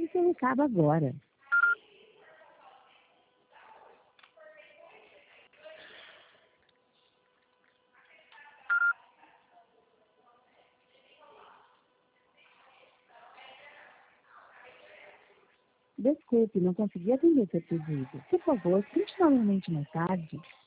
o seu recado agora. Desculpe, não consegui atender seu pedido. Por favor, tente novamente mais tarde.